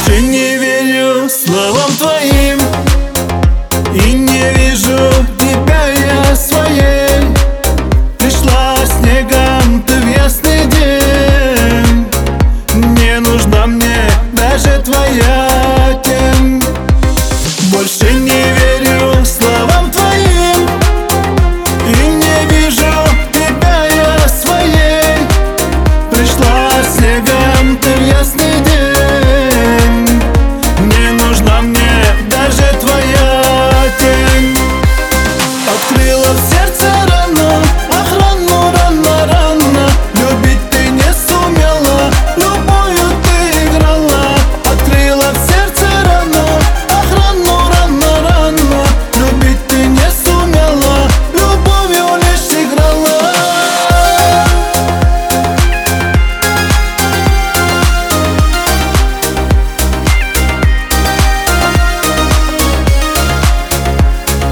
Больше не верю словам твоим и не вижу тебя я своей. Пришла снегом ты в ясный день. Не нужна мне даже твоя тень. Больше не верю словам твоим и не вижу тебя я своей. Пришла снегом ты в ясный день. Не нужна мне даже твоя тень. Открыла в сердце рану, ах, рану, рано, рано. Любить ты не сумела, любовью ты играла. Открыла в сердце рану, ах, рану, рано, рано. Любить ты не сумела, любовью лишь играла.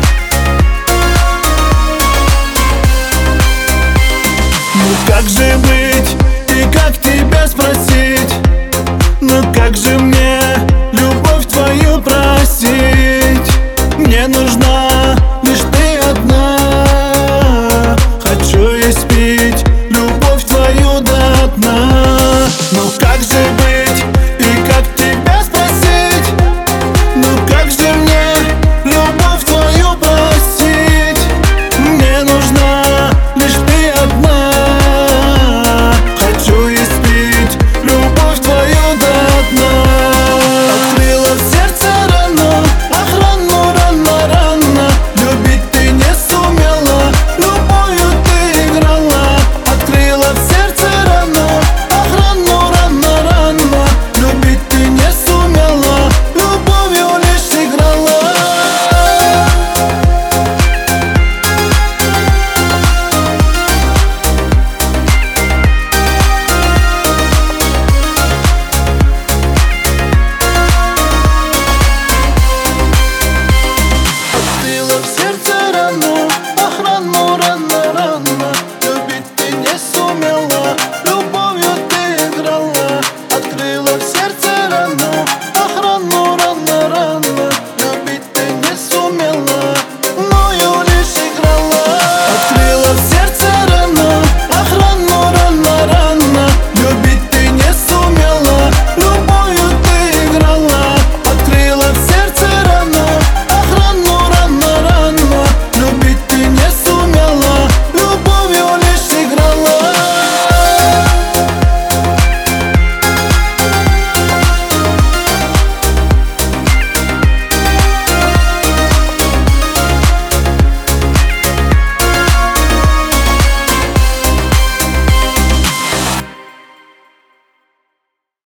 Ну как же быть?